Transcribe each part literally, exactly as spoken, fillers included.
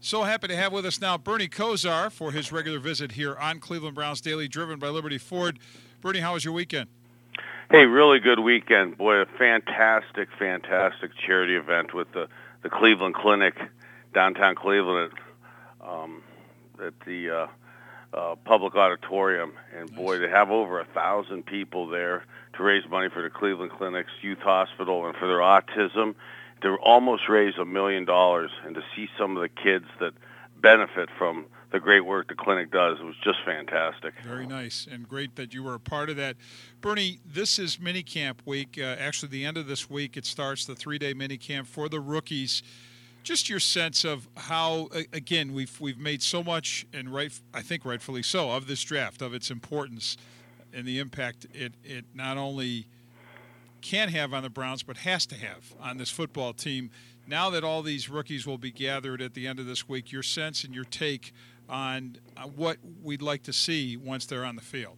So happy to have with us now Bernie Kosar for his regular visit here on Cleveland Browns Daily, driven by Liberty Ford. Bernie, how was your weekend? Hey, really good weekend. Boy, a fantastic, fantastic charity event with the, the Cleveland Clinic, downtown Cleveland, at, um, at the uh, uh, public auditorium. And Nice. Boy, to have over a thousand people there to raise money for the Cleveland Clinic's youth hospital and for their autism, to almost raise a million dollars, and to see some of the kids that benefit from the great work the clinic does, it was just fantastic. Very nice, and great that you were a part of that. Bernie, this is minicamp week. Uh, actually, the end of this week, it starts the three-day minicamp for the rookies. Just your sense of how, again, we've we've made so much, and right, I think rightfully so, of this draft, of its importance and the impact it it not only can have on the Browns, but has to have on this football team. Now that all these rookies will be gathered at the end of this week, your sense and your take on what we'd like to see once they're on the field.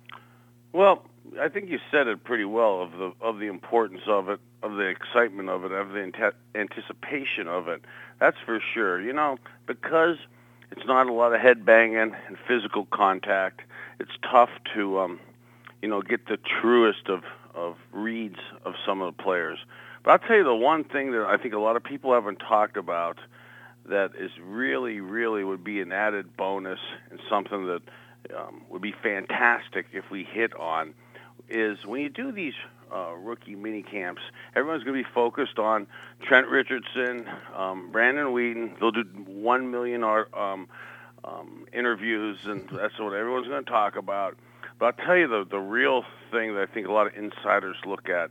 Well, I think you said it pretty well, of the of the importance of it, of the excitement of it, of the ante- anticipation of it. That's for sure. You know, because it's not a lot of head banging and physical contact, it's tough to, um, you know, get the truest of of reads of some of the players. But I'll tell you the one thing that I think a lot of people haven't talked about that is really, really would be an added bonus and something that um, would be fantastic if we hit on is when you do these uh, rookie mini camps, everyone's going to be focused on Trent Richardson, um, Brandon Wheaton. They'll do one million um, um, interviews, and that's what everyone's going to talk about. But I'll tell you the, the real thing that I think a lot of insiders look at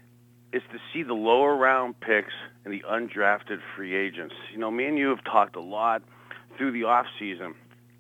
is to see the lower round picks and the undrafted free agents. You know, me and you have talked a lot through the off season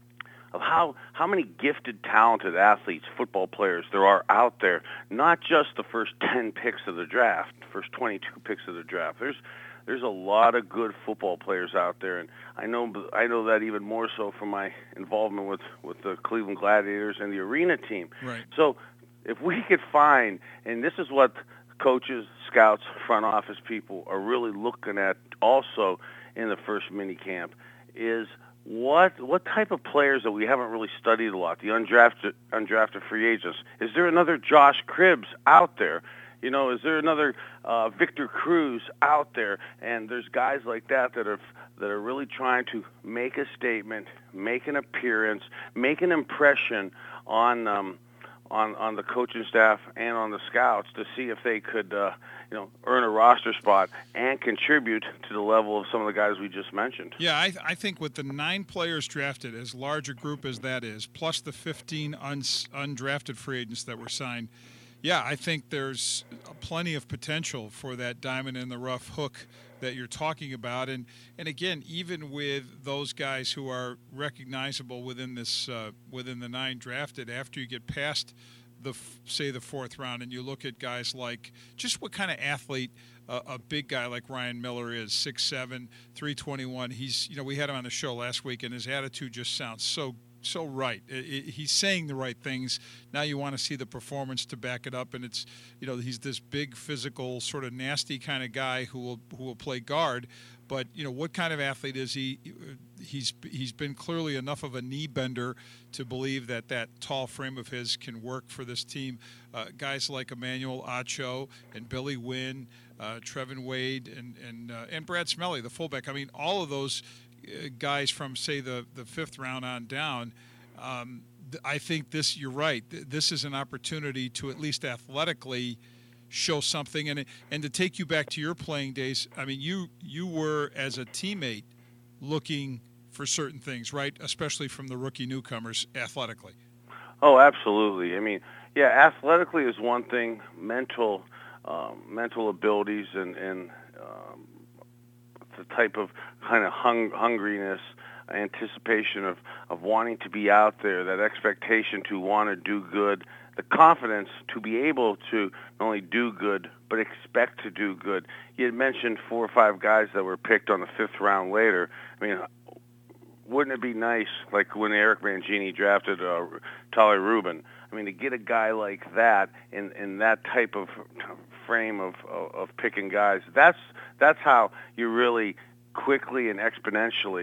of how, how many gifted, talented athletes, football players there are out there, not just the first ten picks of the draft, first twenty-two picks of the draft. There's There's a lot of good football players out there, and I know I know that even more so from my involvement with, with the Cleveland Gladiators and the arena team. Right. So if we could find, and this is what coaches, scouts, front office people are really looking at also in the first mini camp, is what what type of players that we haven't really studied a lot, the undrafted undrafted free agents. Is there another Josh Cribbs out there? You know, is there another uh, Victor Cruz out there? And there's guys like that that are that are really trying to make a statement, make an appearance, make an impression on um, on on the coaching staff and on the scouts to see if they could, uh, you know, earn a roster spot and contribute to the level of some of the guys we just mentioned. Yeah, I, I think with the nine players drafted, as large a group as that is, plus the fifteen uns, undrafted free agents that were signed, yeah, I think there's plenty of potential for that diamond in the rough hook that you're talking about. And, and again, even with those guys who are recognizable within this uh, within the nine drafted, after you get past the say the fourth round and you look at guys like just what kind of athlete uh, a big guy like Ryan Miller is, six seven, three twenty-one. He's, you know, we had him on the show last week, and his attitude just sounds so so right. It, it, he's saying the right things. Now you want to see the performance to back it up, and it's, you know, he's this big, physical, sort of nasty kind of guy who will who will play guard. But, you know, what kind of athlete is he? He's he's been clearly enough of a knee bender to believe that that tall frame of his can work for this team. Uh, guys like Emmanuel Acho and Billy Wynn, uh, Trevin Wade, and and uh, and Brad Smelly, the fullback. I mean, all of those guys from, say, the, the fifth round on down, um, I think this, you're right, this is an opportunity to at least athletically show something. And and to take you back to your playing days, I mean, you you were, as a teammate, looking for certain things, right, especially from the rookie newcomers athletically. Oh, absolutely. I mean, yeah, athletically is one thing, mental um, mental abilities and, and um, the type of kind of hung, hungriness, anticipation of, of wanting to be out there, that expectation to want to do good, the confidence to be able to not only do good, but expect to do good. You had mentioned four or five guys that were picked on the fifth round later. I mean, wouldn't it be nice, like when Eric Mangini drafted uh, Tyler Rubin? I mean, to get a guy like that in, in that type of frame of, of, of picking guys, that's that's how you really quickly and exponentially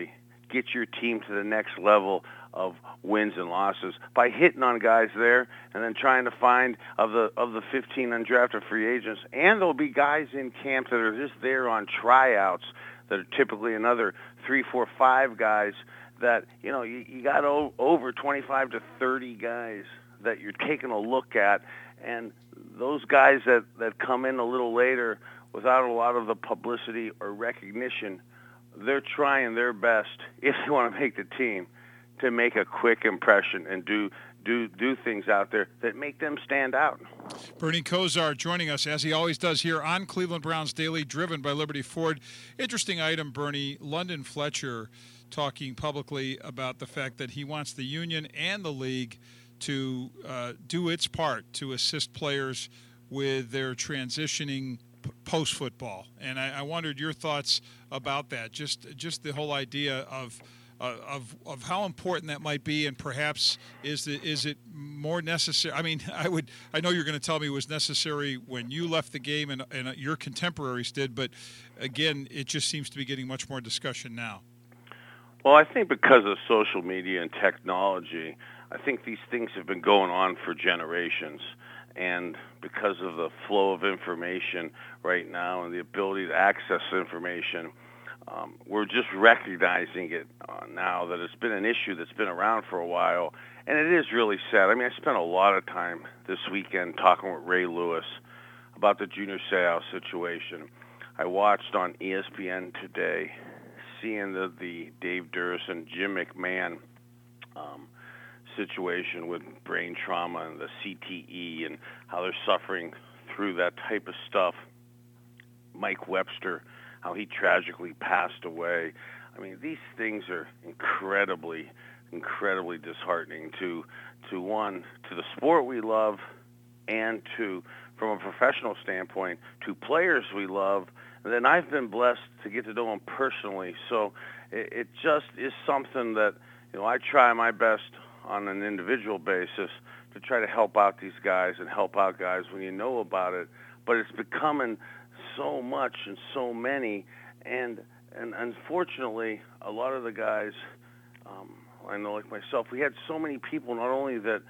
get your team to the next level of wins and losses by hitting on guys there and then trying to find of the of the fifteen undrafted free agents. And there'll be guys in camp that are just there on tryouts that are typically another three, four, five guys that, you know, you, you got o- over twenty-five to thirty guys that you're taking a look at. And those guys that, that come in a little later without a lot of the publicity or recognition, they're trying their best, if they want to make the team, to make a quick impression and do do do things out there that make them stand out. Bernie Kosar joining us, as he always does, here on Cleveland Browns Daily, driven by Liberty Ford. Interesting item, Bernie. London Fletcher talking publicly about the fact that he wants the union and the league to uh, do its part to assist players with their transitioning p- post-football. And I, I wondered your thoughts about that, just just the whole idea of Uh, of of how important that might be, and perhaps is the, is it more necessary? I mean, I would I know you're going to tell me it was necessary when you left the game and, and your contemporaries did, but again, it just seems to be getting much more discussion now. Well, I think because of social media and technology, I think these things have been going on for generations. And because of the flow of information right now and the ability to access information, Um, we're just recognizing it uh, now that it's been an issue that's been around for a while, and it is really sad. I mean, I spent a lot of time this weekend talking with Ray Lewis about the Junior Seau situation. I watched on E S P N today, seeing the, the Dave Durst and Jim McMahon um, situation with brain trauma and the C T E and how they're suffering through that type of stuff. Mike Webster, how he tragically passed away. I mean, these things are incredibly, incredibly disheartening to, to one, to the sport we love, and to, from a professional standpoint, to players we love. And then I've been blessed to get to know them personally. So it, it just is something that, you know, I try my best on an individual basis to try to help out these guys and help out guys when you know about it. But it's becoming so much and so many, and and unfortunately, a lot of the guys, um, I know like myself, we had so many people. Not only that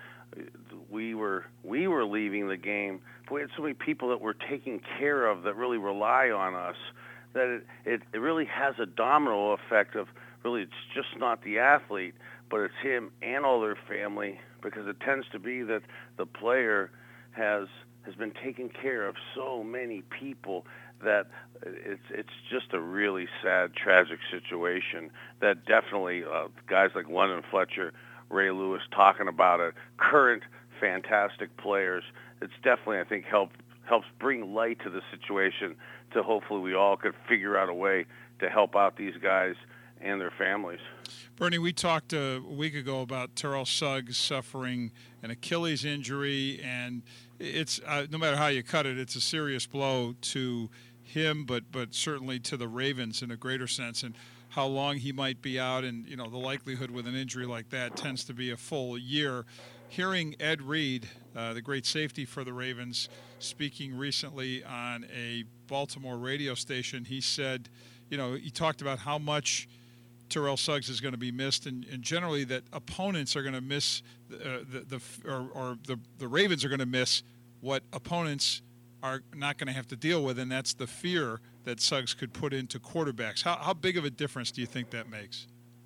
we were we were leaving the game, but we had so many people that were taking care of that really rely on us. That it, it, it really has a domino effect of really it's just not the athlete, but it's him and all their family, because it tends to be that the player has. has been taking care of so many people that it's it's just a really sad, tragic situation that definitely uh, guys like London Fletcher, Ray Lewis talking about it, current fantastic players, it's definitely, I think, help, helps bring light to the situation to hopefully we all could figure out a way to help out these guys and their families. Bernie, we talked a week ago about Terrell Suggs suffering an Achilles injury, and it's uh, no matter how you cut it, it's a serious blow to him, but but certainly to the Ravens in a greater sense, and how long he might be out, and you know the likelihood with an injury like that tends to be a full year. Hearing Ed Reed, uh, the great safety for the Ravens, speaking recently on a Baltimore radio station, he said, you know, he talked about how much Terrell Suggs is going to be missed, and, and generally that opponents are going to miss uh, the, the or, or the the Ravens are going to miss what opponents are not going to have to deal with, and that's the fear that Suggs could put into quarterbacks. How how big of a difference do you think that makes?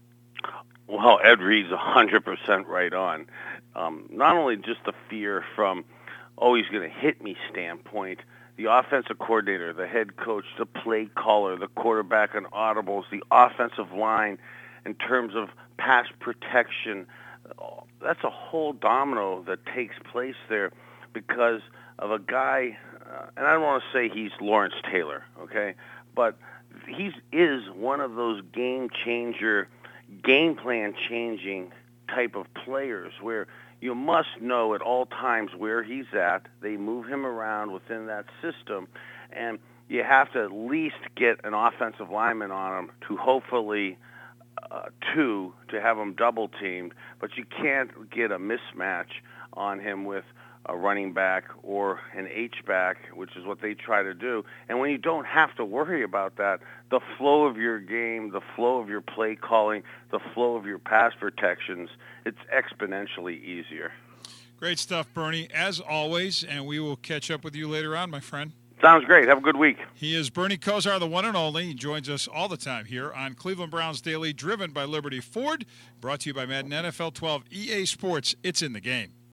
Well, Ed Reed's one hundred percent right on. Um, not only just the fear from, oh, he's going to hit me standpoint, the offensive coordinator, the head coach, the play caller, the quarterback on audibles, the offensive line in terms of pass protection. That's a whole domino that takes place there because of a guy, uh, and I don't want to say he's Lawrence Taylor, okay, but he is one of those game changer, game plan changing type of players where you must know at all times where he's at. They move him around within that system, and you have to at least get an offensive lineman on him to hopefully uh, two to have him double teamed, but you can't get a mismatch on him with a running back or an H-back, which is what they try to do. And when you don't have to worry about that, the flow of your game, the flow of your play calling, the flow of your pass protections, it's exponentially easier. Great stuff, Bernie, as always, and we will catch up with you later on, my friend. Sounds great. Have a good week. He is Bernie Kosar, the one and only. He joins us all the time here on Cleveland Browns Daily, driven by Liberty Ford, brought to you by Madden N F L twelve E A Sports. It's in the game.